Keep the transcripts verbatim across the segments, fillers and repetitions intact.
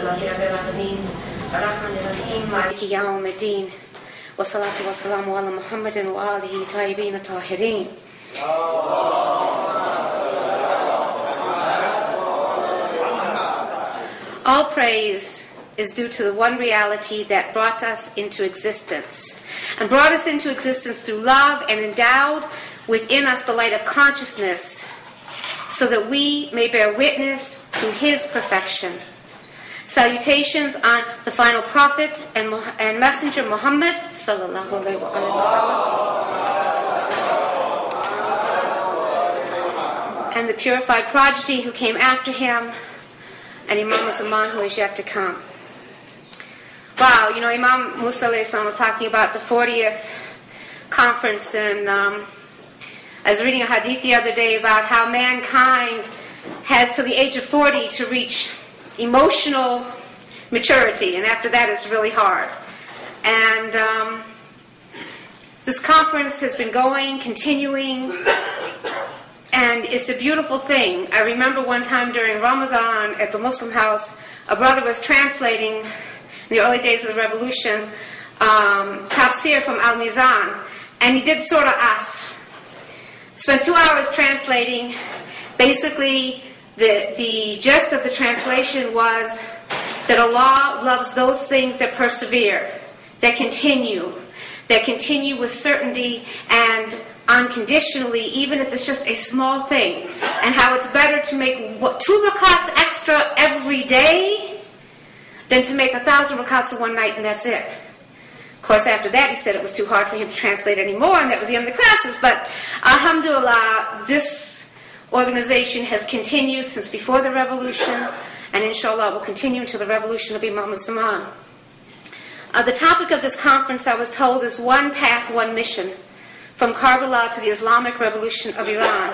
لله رب العالمين الرحمن الرحيم مالك يوم الدين والصلاة والسلام على محمد وآله الطيبين الطاهرين. All praise is due to the one reality that brought us into existence, and brought us into existence through love and endowed within us the light of consciousness so that we may bear witness to His perfection. Salutations on the final prophet and, and messenger Muhammad sallallahu alaihi wasallam, and the purified progeny who came after him, and Imam Zaman who is yet to come. Wow, you know, Imam Musa alayhi salam was talking about the fortieth conference, and um, I was reading a hadith the other day about how mankind has to the age of forty to reach emotional maturity, and after that it's really hard. And um, this conference has been going, continuing, and it's a beautiful thing. I remember one time during Ramadan at the Muslim house, a brother was translating, in the early days of the revolution, um, tafsir from Al-Mizan, and he did Surah As. Spent two hours translating. Basically, the, the gist of the translation was that Allah loves those things that persevere, that continue, that continue with certainty and unconditionally, even if it's just a small thing, and how it's better to make what, two rakats extra every day than to make a thousand rakats in one night and that's it. Of course, after that, he said it was too hard for him to translate anymore, and that was the end of the classes. But alhamdulillah, this organization has continued since before the revolution, and inshallah will continue until the revolution of Imam Zaman. Uh, the topic of this conference, I was told, is One Path, One Mission, from Karbala to the Islamic Revolution of Iran.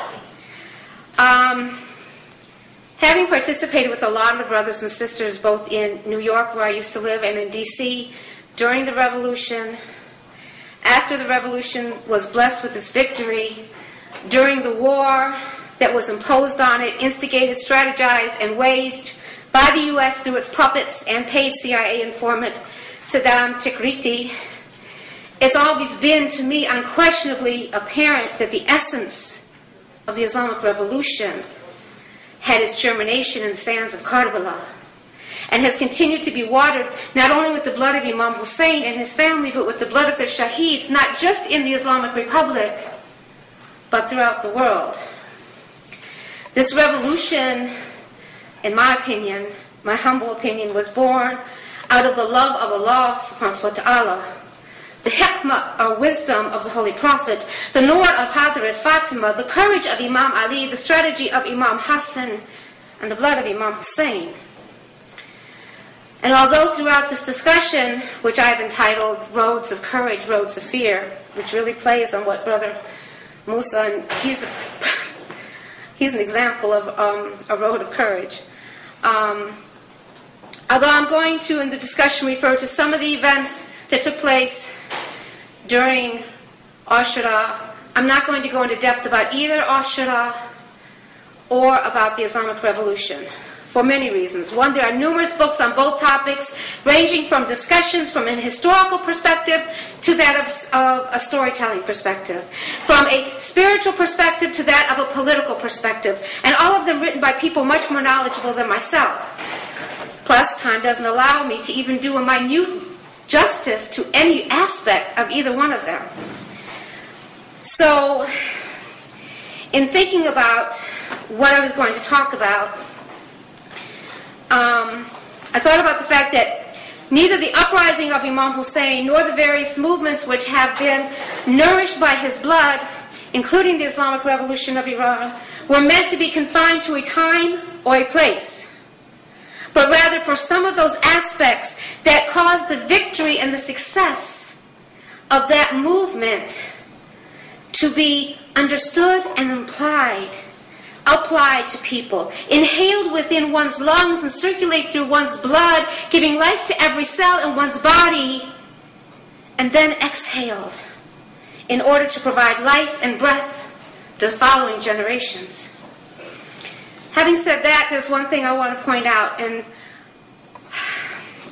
Um, having participated with a lot of the brothers and sisters, both in New York, where I used to live, and in D C, during the revolution, after the revolution was blessed with its victory, during the war that was imposed on it, instigated, strategized, and waged by the U S through its puppets and paid C I A informant Saddam Tikriti, it's always been to me unquestionably apparent that the essence of the Islamic Revolution had its germination in the sands of Karbala, and has continued to be watered not only with the blood of Imam Hussein and his family, but with the blood of the Shaheeds, not just in the Islamic Republic, but throughout the world. This revolution, in my opinion, my humble opinion, was born out of the love of Allah subhanahu wa ta'ala, the hikmah or wisdom of the Holy Prophet, the nur of Hadrat Fatima, the courage of Imam Ali, the strategy of Imam Hassan, and the blood of Imam Hussein. And although throughout this discussion, which I've entitled Roads of Courage, Roads of Fear, which really plays on what Brother Musa, and he's, he's an example of um, a road of courage. Um, although I'm going to, in the discussion, refer to some of the events that took place during Ashura, I'm not going to go into depth about either Ashura or about the Islamic Revolution, for many reasons. One, there are numerous books on both topics, ranging from discussions from an historical perspective to that of, of a storytelling perspective, from a spiritual perspective to that of a political perspective, and all of them written by people much more knowledgeable than myself. Plus, time doesn't allow me to even do a minute justice to any aspect of either one of them. So, in thinking about what I was going to talk about, um, I thought about the fact that neither the uprising of Imam Hussein nor the various movements which have been nourished by his blood, including the Islamic Revolution of Iran, were meant to be confined to a time or a place, but rather for some of those aspects that caused the victory and the success of that movement to be understood and implied, applied to people, inhaled within one's lungs and circulate through one's blood, giving life to every cell in one's body, and then exhaled in order to provide life and breath to the following generations. Having said that, there's one thing I want to point out, and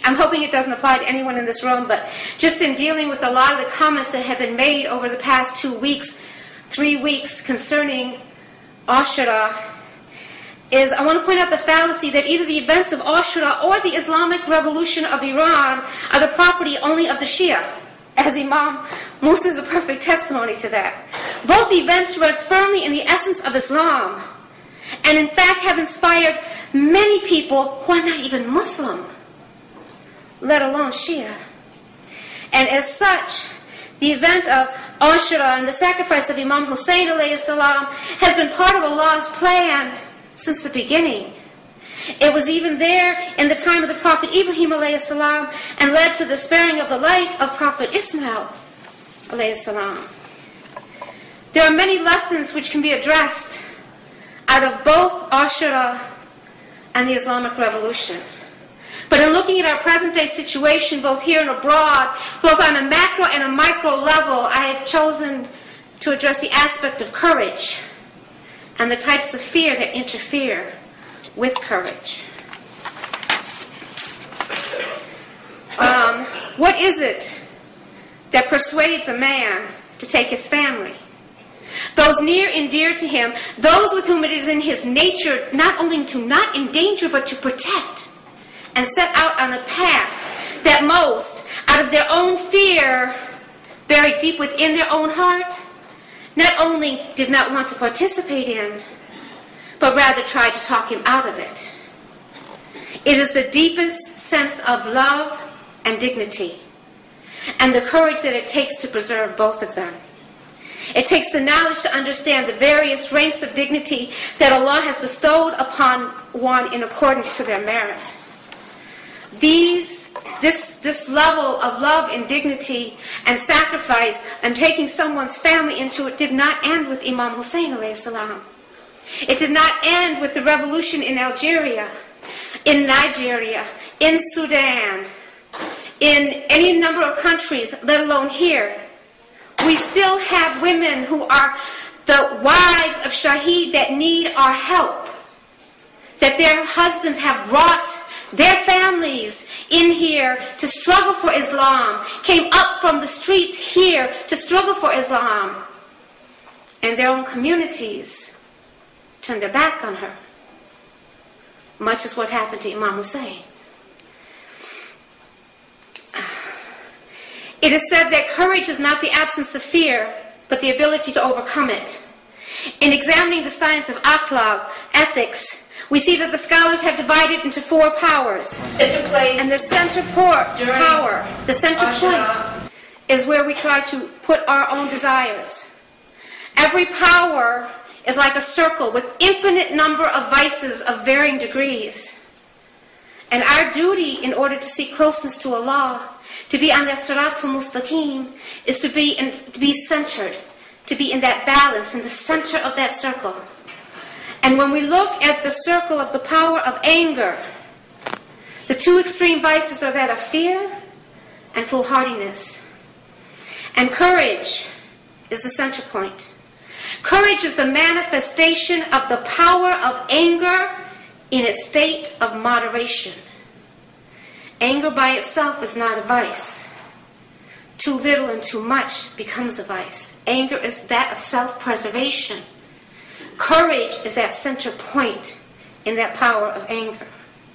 I'm hoping it doesn't apply to anyone in this room, but just in dealing with a lot of the comments that have been made over the past two weeks, three weeks concerning Ashura, is I want to point out the fallacy that either the events of Ashura or the Islamic Revolution of Iran are the property only of the Shia, as Imam Musa is a perfect testimony to that. Both events rest firmly in the essence of Islam, and in fact have inspired many people who are not even Muslim, let alone Shia. And as such, the event of Ashura and the sacrifice of Imam Hussein alayhi salam has been part of Allah's plan since the beginning. It was even there in the time of the Prophet Ibrahim alayhi salam and led to the sparing of the life of Prophet Ismail alayhi salam. There are many lessons which can be addressed out of both Ashura and the Islamic Revolution. But in looking at our present-day situation, both here and abroad, both on a macro and a micro level, I have chosen to address the aspect of courage and the types of fear that interfere with courage. Um, what is it that persuades a man to take his family, those near and dear to him, those with whom it is in his nature not only to not endanger but to protect, and set out on a path that most, out of their own fear, buried deep within their own heart, not only did not want to participate in, but rather tried to talk him out of it? It is the deepest sense of love and dignity, and the courage that it takes to preserve both of them. It takes the knowledge to understand the various ranks of dignity that Allah has bestowed upon one in accordance to their merit. These, this, this level of love and dignity and sacrifice and taking someone's family into it did not end with Imam Hussein alayhi salam. It did not end with the revolution in Algeria, in Nigeria, in Sudan, in any number of countries, let alone here. We still have women who are the wives of Shaheed that need our help, that their husbands have brought their families in here to struggle for Islam, came up from the streets here to struggle for Islam, and their own communities turned their back on her, much as what happened to Imam Hussein. It is said that courage is not the absence of fear, but the ability to overcome it. In examining the science of akhlaq, ethics, we see that the scholars have divided into four powers. It took place and the center port, power, the center point, is where we try to put our own desires. Every power is like a circle with infinite number of vices of varying degrees. And our duty, in order to seek closeness to Allah, to be on that Siratul Mustaqim, is to be in, to be centered, to be in that balance, in the center of that circle. And when we look at the circle of the power of anger, the two extreme vices are that of fear and foolhardiness. And courage is the center point. Courage is the manifestation of the power of anger in its state of moderation. Anger by itself is not a vice. Too little and too much becomes a vice. Anger is that of self-preservation. Courage is that center point in that power of anger.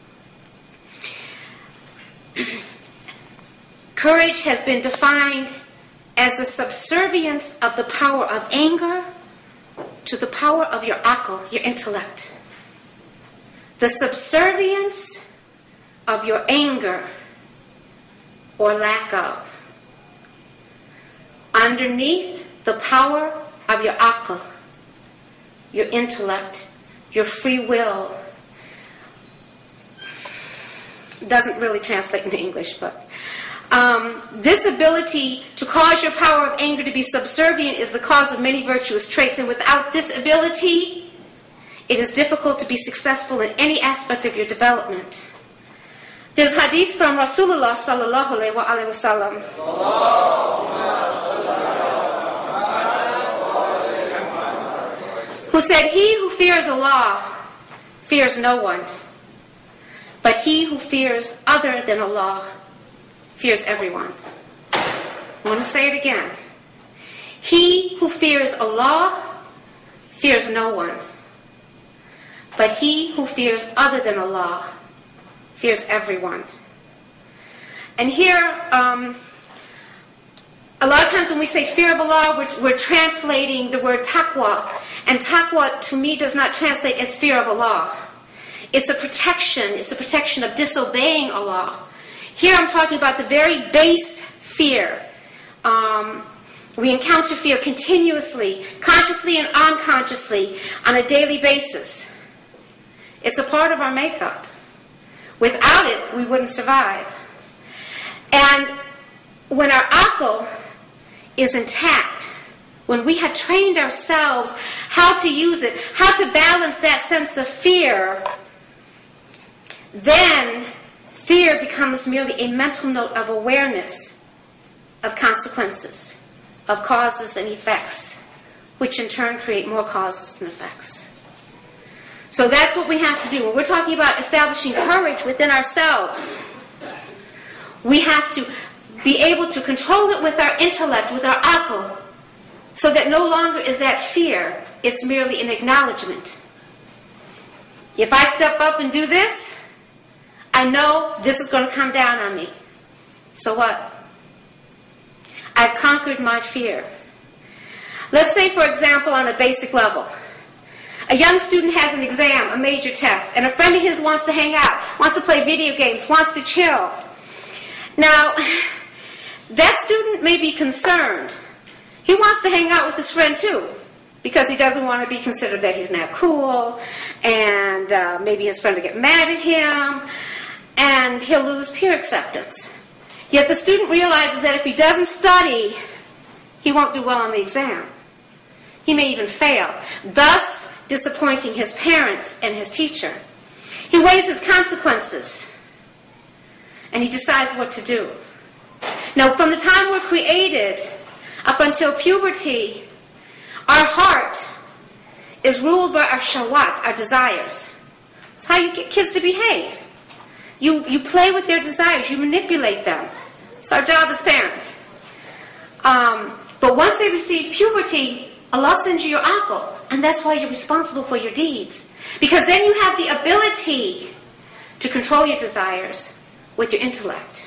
Courage has been defined as the subservience of the power of anger to the power of your aql, your intellect. The subservience of your anger or lack of underneath the power of your aql, your intellect, your free will. Doesn't really translate into English, but um, this ability to cause your power of anger to be subservient is the cause of many virtuous traits, and without this ability, it is difficult to be successful in any aspect of your development. There's hadith from Rasulullah sallallahu alaihi wasallam. Who said, "He who fears Allah fears no one. But he who fears other than Allah fears everyone. I want to say it again. He who fears Allah fears no one. But he who fears other than Allah fears everyone. And here, um, a lot of times when we say fear of Allah, we're, we're translating the word taqwa. And taqwa, to me, does not translate as fear of Allah. It's a protection. It's a protection of disobeying Allah. Here I'm talking about the very base fear. Um, we encounter fear continuously, consciously and unconsciously, on a daily basis. It's a part of our makeup. Without it, we wouldn't survive. And when our aql is intact, when we have trained ourselves how to use it, how to balance that sense of fear, then fear becomes merely a mental note of awareness of consequences, of causes and effects, which in turn create more causes and effects. So that's what we have to do. When we're talking about establishing courage within ourselves, we have to be able to control it with our intellect, with our aql, so that no longer is that fear, it's merely an acknowledgement. If I step up and do this, I know this is going to come down on me. So what? I've conquered my fear. Let's say, for example, on a basic level, a young student has an exam, a major test, and a friend of his wants to hang out, wants to play video games, wants to chill. Now, that student may be concerned. He wants to hang out with his friend too, because he doesn't want to be considered that he's not cool, and uh, maybe his friend will get mad at him, and he'll lose peer acceptance. Yet the student realizes that if he doesn't study, he won't do well on the exam. He may even fail, thus disappointing his parents and his teacher. He weighs his consequences, and he decides what to do. Now, from the time we're created up until puberty, our heart is ruled by our shawat, our desires. It's how you get kids to behave. You, you play with their desires. You manipulate them. It's our job as parents. Um, but once they receive puberty, Allah sends you your aql, and that's why you're responsible for your deeds. Because then you have the ability to control your desires with your intellect.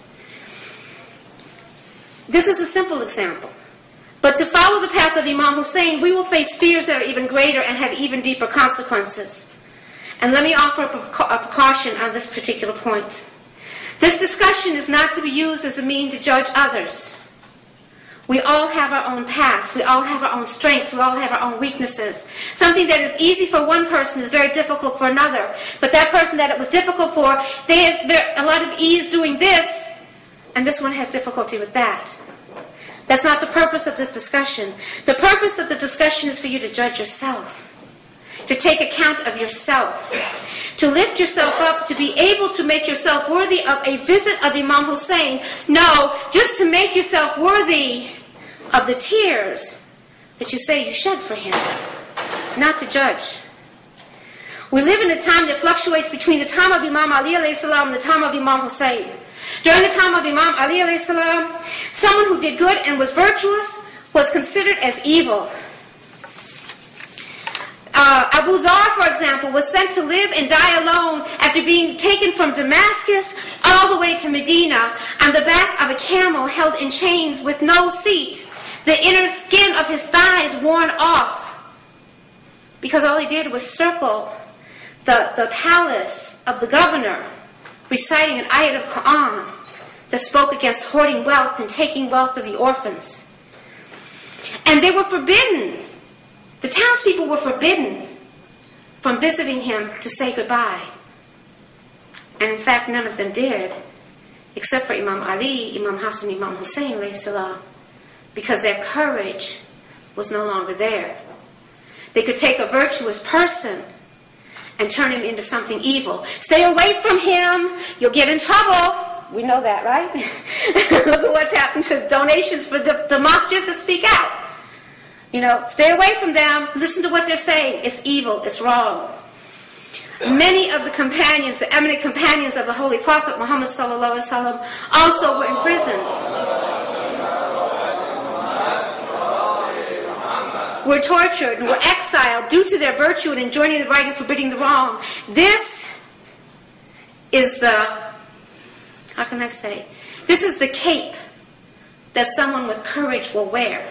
This is a simple example. But to follow the path of Imam Hussein, we will face fears that are even greater and have even deeper consequences. And let me offer up a precaution on this particular point. This discussion is not to be used as a means to judge others. We all have our own paths. We all have our own strengths. We all have our own weaknesses. Something that is easy for one person is very difficult for another. But that person that it was difficult for, they have a lot of ease doing this, and this one has difficulty with that. That's not the purpose of this discussion. The purpose of the discussion is for you to judge yourself, to take account of yourself, to lift yourself up, to be able to make yourself worthy of a visit of Imam Hussein. No, just to make yourself worthy of the tears that you say you shed for him, not to judge. We live in a time that fluctuates between the time of Imam Ali alayhi salam and the time of Imam Hussein. During the time of Imam Ali alayhi salam, someone who did good and was virtuous was considered as evil. Uh, Abu Dhar, for example, was sent to live and die alone after being taken from Damascus all the way to Medina on the back of a camel held in chains with no seat, the inner skin of his thighs worn off, because all he did was circle the, the palace of the governor, reciting an ayat of Quran that spoke against hoarding wealth and taking wealth of the orphans. And they were forbidden. The townspeople were forbidden from visiting him to say goodbye. And in fact, none of them did, except for Imam Ali, Imam Hassan, Imam Hussein, alayhi salam, because their courage was no longer there. They could take a virtuous person and turn him into something evil. Stay away from him, you'll get in trouble. We know that, right? Look at what's happened to donations for the, the mosques that speak out. You know, stay away from them, listen to what they're saying. It's evil, it's wrong. Many of the companions, the eminent companions of the Holy Prophet Muhammad sallallahu alaihi wasallam, also were imprisoned, were tortured, and were exiled due to their virtue in enjoining the right and forbidding the wrong. This is the, how can I say, this is the cape that someone with courage will wear.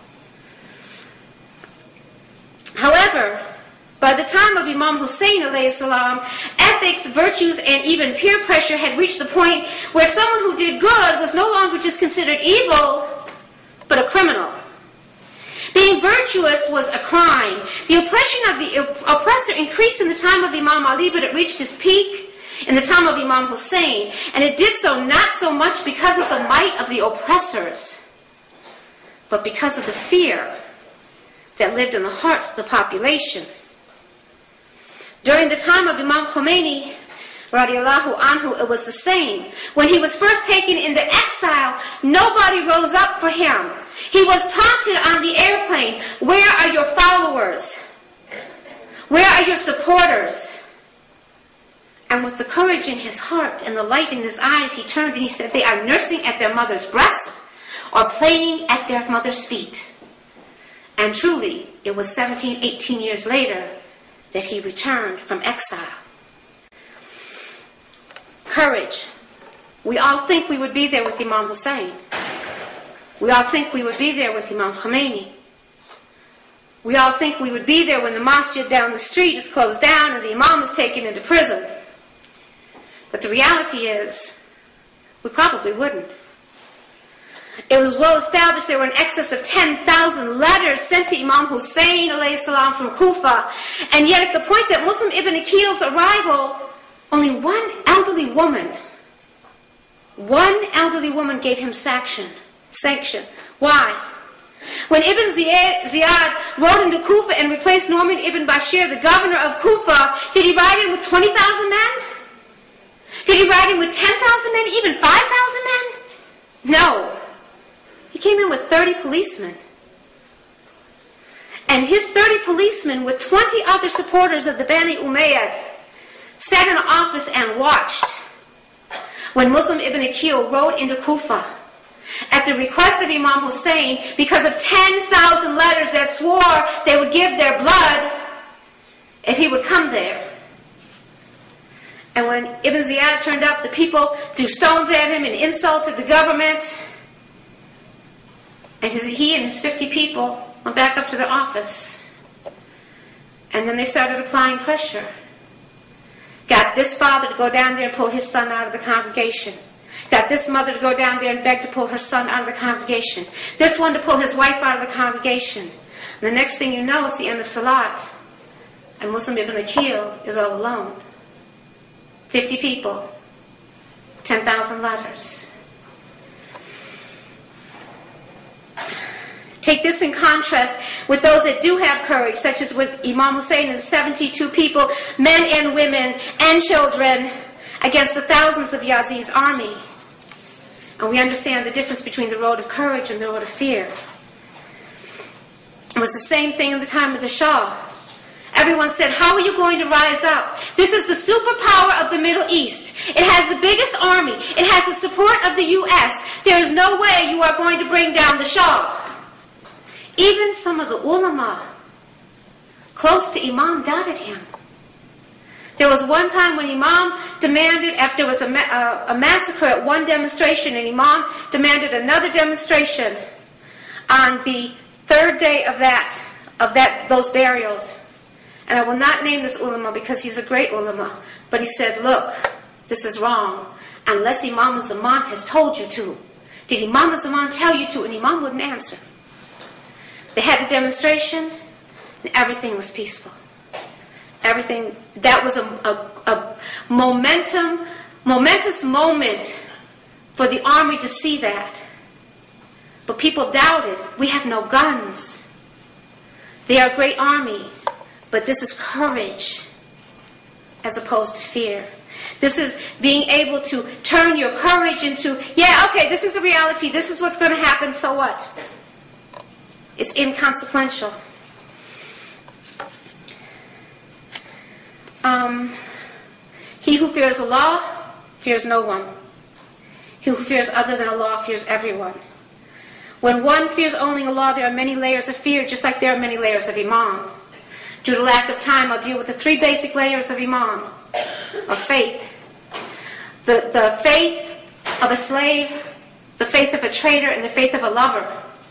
However, by the time of Imam Hussein alayhi salam, ethics, virtues, and even peer pressure had reached the point where someone who did good was no longer just considered evil, but a criminal. Being virtuous was a crime. The oppression of the oppressor increased in the time of Imam Ali, but it reached its peak in the time of Imam Hussein. And it did so not so much because of the might of the oppressors, but because of the fear that lived in the hearts of the population. During the time of Imam Khomeini, radiallahu anhu, it was the same. When he was first taken into exile, nobody rose up for him. He was taunted on the airplane. Where are your followers? Where are your supporters? And with the courage in his heart and the light in his eyes, he turned and he said, they are nursing at their mother's breasts or playing at their mother's feet. And truly, it was seventeen, eighteen years later that he returned from exile. Courage. We all think we would be there with Imam Hussein. We all think we would be there with Imam Khomeini. We all think we would be there when the masjid down the street is closed down and the imam is taken into prison. But the reality is, we probably wouldn't. It was well established there were in excess of ten thousand letters sent to Imam Hussein alayhi salam from Kufa. And yet at the point that Muslim ibn Aqil's arrival, only one elderly woman, one elderly woman gave him sanction. sanction. Why? When Ibn Ziyad, Ziyad rode into Kufa and replaced Norman ibn Bashir, the governor of Kufa, did he ride in with twenty thousand men? Did he ride in with ten thousand men, even five thousand men? No. He came in with thirty policemen. And his thirty policemen with twenty other supporters of the Bani Umayyad sat in an office and watched when Muslim ibn Aqil rode into Kufa at the request of Imam Hussein because of ten thousand letters that swore they would give their blood if he would come there. And when Ibn Ziyad turned up, the people threw stones at him and insulted the government. And his, he and his fifty people went back up to their office. And then they started applying pressure. Got this father to go down there and pull his son out of the congregation. Got this mother to go down there and beg to pull her son out of the congregation. This one to pull his wife out of the congregation. And the next thing you know, it's the end of Salat. And Muslim ibn Aqil is all alone. Fifty people. Ten thousand letters. Take this in contrast with those that do have courage, such as with Imam Hussein and seventy-two people, men and women and children, against the thousands of Yazid's army. And we understand the difference between the road of courage and the road of fear. It was the same thing in the time of the Shah. Everyone said, how are you going to rise up? This is the superpower of the Middle East. It has the biggest army. It has the support of the U S. There is no way you are going to bring down the Shah. Even some of the ulama close to Imam doubted him. There was one time when Imam demanded, after there was a, ma a massacre at one demonstration, and Imam demanded another demonstration on the third day of that, of that, those burials. And I will not name this ulama because he's a great ulama. But he said, look, this is wrong. Unless Imam Zaman has told you to. Did Imam Zaman tell you to? And Imam wouldn't answer. They had the demonstration, and everything was peaceful. Everything, that was a, a, a momentum, momentous moment for the army to see that. But people doubted. We have no guns. They are a great army. But this is courage as opposed to fear. This is being able to turn your courage into, yeah, okay, this is a reality. This is what's going to happen, so what? It's inconsequential. Um, he who fears Allah fears no one. He who fears other than Allah fears everyone. When one fears only Allah, there are many layers of fear, just like there are many layers of Iman. Due to lack of time, I'll deal with the three basic layers of Iman, of faith. The, the faith of a slave, the faith of a traitor, and the faith of a lover.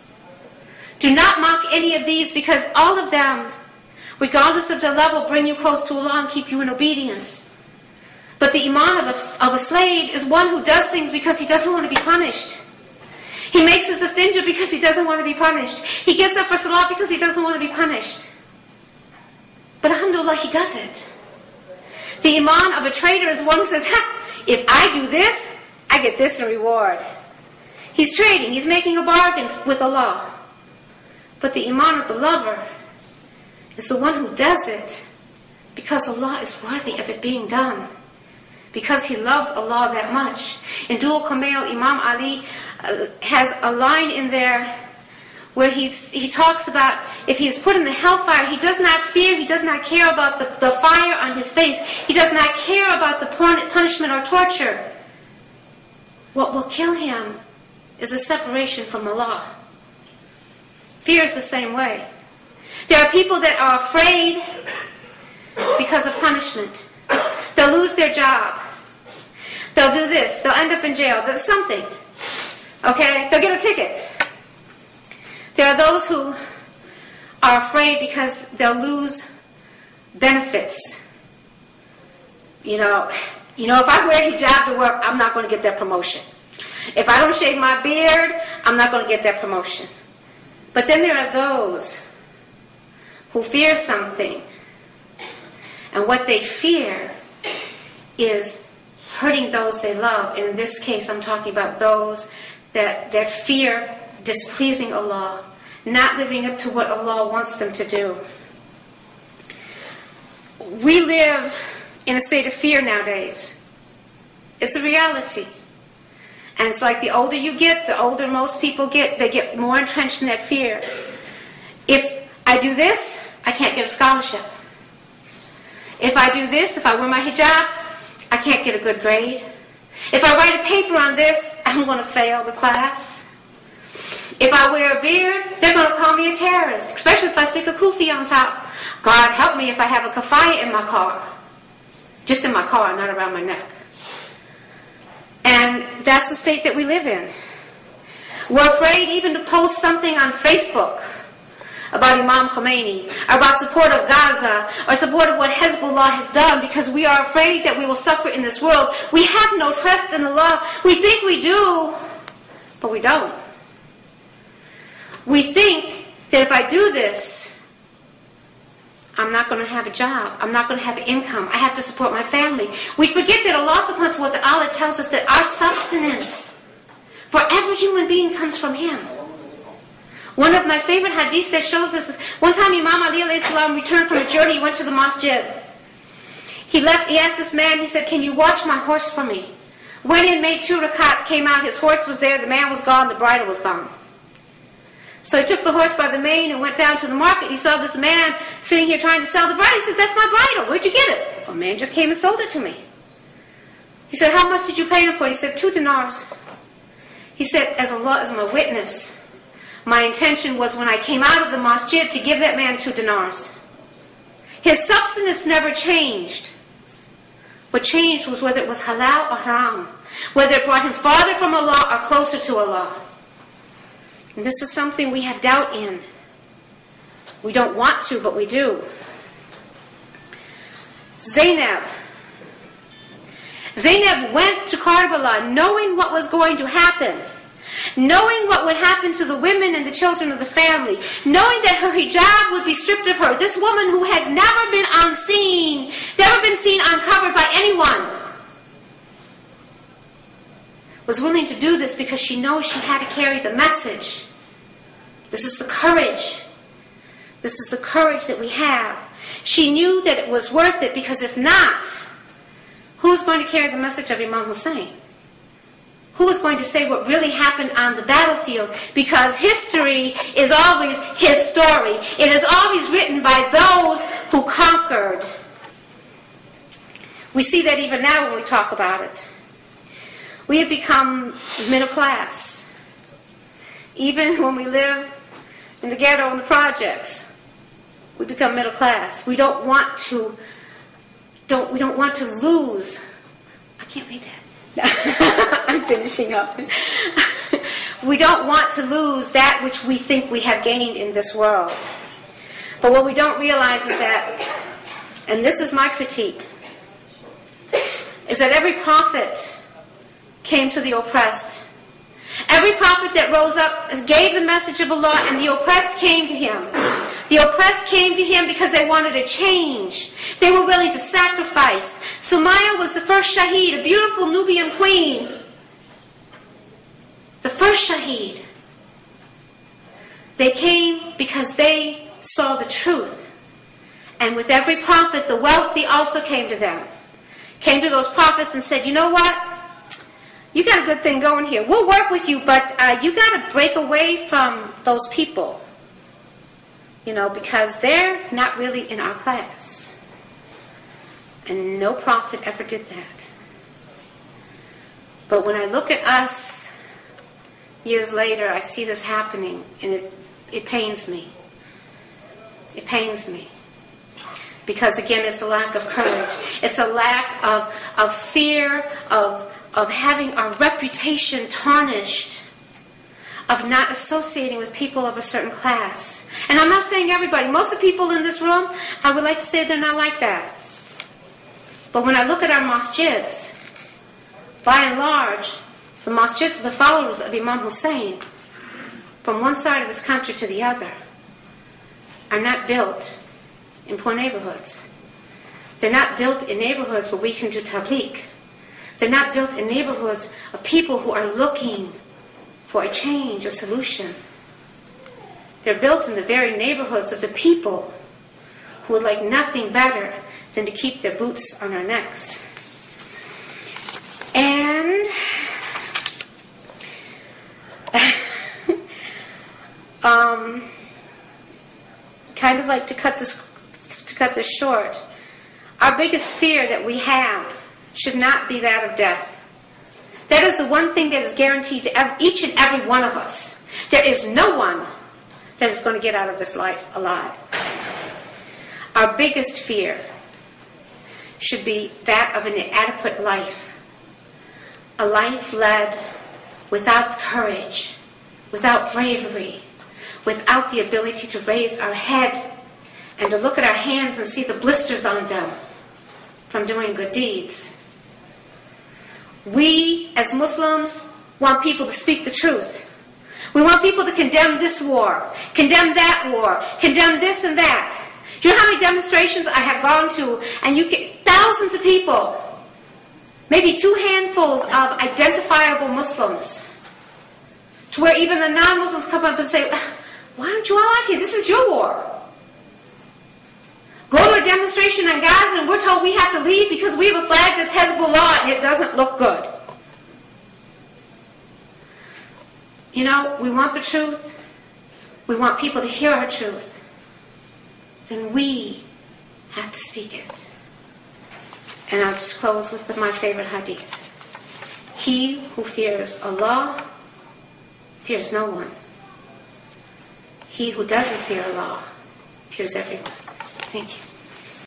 Do not mock any of these, because all of them, regardless of their level, bring you close to Allah and keep you in obedience. But the Iman of a, of a slave is one who does things because he doesn't want to be punished. He makes his istinja because he doesn't want to be punished. He gets up for salah because he doesn't want to be punished. But alhamdulillah, he does it. The Iman of a traitor is one who says, ha, if I do this, I get this in reward. He's trading, he's making a bargain with Allah. But the Iman of the lover is the one who does it because Allah is worthy of it being done. Because he loves Allah that much. In Dual Kamal, Imam Ali uh, has a line in there where he's, he talks about if he is put in the hellfire, he does not fear, he does not care about the, the fire on his face. He does not care about the punishment or torture. What will kill him is the separation from Allah. Fear is the same way. There are people that are afraid because of punishment. They'll lose their job. They'll do this. They'll end up in jail. There's something. Okay? They'll get a ticket. There are those who are afraid because they'll lose benefits. You know, you know, if I wear hijab to work, I'm not going to get that promotion. If I don't shave my beard, I'm not going to get that promotion. But then there are those who fear something, and what they fear is hurting those they love. And in this case, I'm talking about those that, that fear displeasing Allah, not living up to what Allah wants them to do. We live in a state of fear nowadays. It's a reality. And it's like the older you get, the older most people get, they get more entrenched in that fear. If I do this, I can't get a scholarship. If I do this, if I wear my hijab, I can't get a good grade. If I write a paper on this, I'm going to fail the class. If I wear a beard, they're going to call me a terrorist, especially if I stick a kufi on top. God help me if I have a kafaya in my car. Just in my car, not around my neck. And that's the state that we live in. We're afraid even to post something on Facebook about Imam Khomeini, or about support of Gaza, or support of what Hezbollah has done, because we are afraid that we will suffer in this world. We have no trust in Allah. We think we do, but we don't. We think that if I do this, I'm not going to have a job. I'm not going to have income. I have to support my family. We forget that Allah subhanahu wa ta'ala tells us that our substance for every human being comes from Him. One of my favorite hadiths that shows this is one time Imam Ali alayhi salam returned from a journey. He went to the masjid. He left. He asked this man, he said, can you watch my horse for me? Went in, made two rakats, came out, his horse was there, the man was gone, the bridle was gone. So he took the horse by the mane and went down to the market. He saw this man sitting here trying to sell the bridle. He said, that's my bridle. Where'd you get it? A man just came and sold it to me. He said, how much did you pay him for it? He said, two dinars. He said, as Allah is my witness, my intention was when I came out of the masjid to give that man two dinars. His substance never changed. What changed was whether it was halal or haram, whether it brought him farther from Allah or closer to Allah. And this is something we have doubt in. We don't want to, but we do. Zainab. Zainab went to Karbala knowing what was going to happen, knowing what would happen to the women and the children of the family, knowing that her hijab would be stripped of her. This woman who has never been unseen, never been seen uncovered by anyone, was willing to do this because she knows she had to carry the message. This is the courage. This is the courage that we have. She knew that it was worth it, because if not, who's going to carry the message of Imam Hussein? Who is going to say what really happened on the battlefield? Because history is always his story. It is always written by those who conquered. We see that even now when we talk about it. We have become middle class. Even when we live in the ghetto and the projects, we become middle class. We don't want to, don't, we don't want to lose. I can't read that. I'm finishing up. We don't want to lose that which we think we have gained in this world. But what we don't realize is that, and this is my critique, is that every prophet came to the oppressed. Every prophet that rose up gave the message of Allah, and the oppressed came to him. The oppressed came to him because they wanted a change. They were willing to sacrifice. Sumaya was the first Shaheed, a beautiful Nubian queen. The first Shaheed. They came because they saw the truth. And with every prophet, the wealthy also came to them. Came to those prophets and said, you know what? You got a good thing going here. We'll work with you, but uh, you got to break away from those people. You know, because they're not really in our class. And no prophet ever did that. But when I look at us years later, I see this happening, and it, it pains me. It pains me. Because again, it's a lack of courage. It's a lack of, of fear, of of having our reputation tarnished, of not associating with people of a certain class. And I'm not saying everybody. Most of the people in this room, I would like to say they're not like that. But when I look at our masjids, by and large, the masjids are the followers of Imam Hussein, from one side of this country to the other, are not built in poor neighborhoods. They're not built in neighborhoods where we can do tabligh. They're not built in neighborhoods of people who are looking for a change, a solution. They're built in the very neighborhoods of the people who would like nothing better than to keep their boots on our necks. And um, kind of like to cut this to cut this short. Our biggest fear that we have should not be that of death. That is the one thing that is guaranteed to every, each and every one of us. There is no one that is going to get out of this life alive. Our biggest fear should be that of an inadequate life. A life led without courage, without bravery, without the ability to raise our head and to look at our hands and see the blisters on them from doing good deeds. We, as Muslims, want people to speak the truth. We want people to condemn this war, condemn that war, condemn this and that. Do you know how many demonstrations I have gone to, and you get thousands of people, maybe two handfuls of identifiable Muslims, to where even the non-Muslims come up and say, why aren't you all out here? This is your war. Go to a demonstration in Gaza and we're told we have to leave because we have a flag that's Hezbollah and it doesn't look good. You know, we want the truth. We want people to hear our truth. Then we have to speak it. And I'll just close with the, my favorite hadith. He who fears Allah fears no one. He who doesn't fear Allah fears everyone. Thank you.